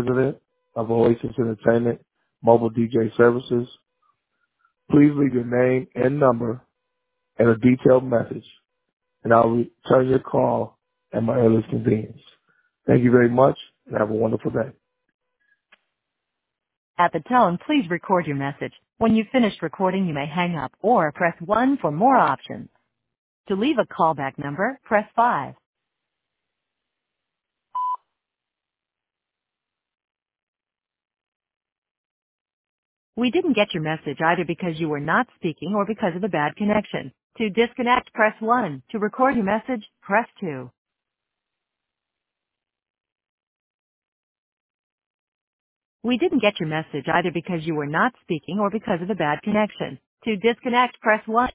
President of Oasis Entertainment Mobile DJ Services. Please leave your name and number and a detailed message, and I'll return your call at my earliest convenience. Thank you very much, and have a wonderful day. At the tone, please record your message. When you've finished recording, you may hang up or press 1 for more options. To leave a callback number, press 5. We didn't get your message either because you were not speaking or because of a bad connection. To disconnect, press 1. To record your message, press 2. We didn't get your message either because you were not speaking or because of a bad connection. To disconnect, press 1.